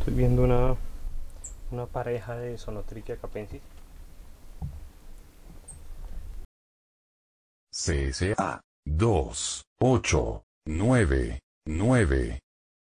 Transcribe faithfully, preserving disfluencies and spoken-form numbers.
Estoy viendo una, una pareja de Sonotrichia capensis. C S A dos ocho nueve nueve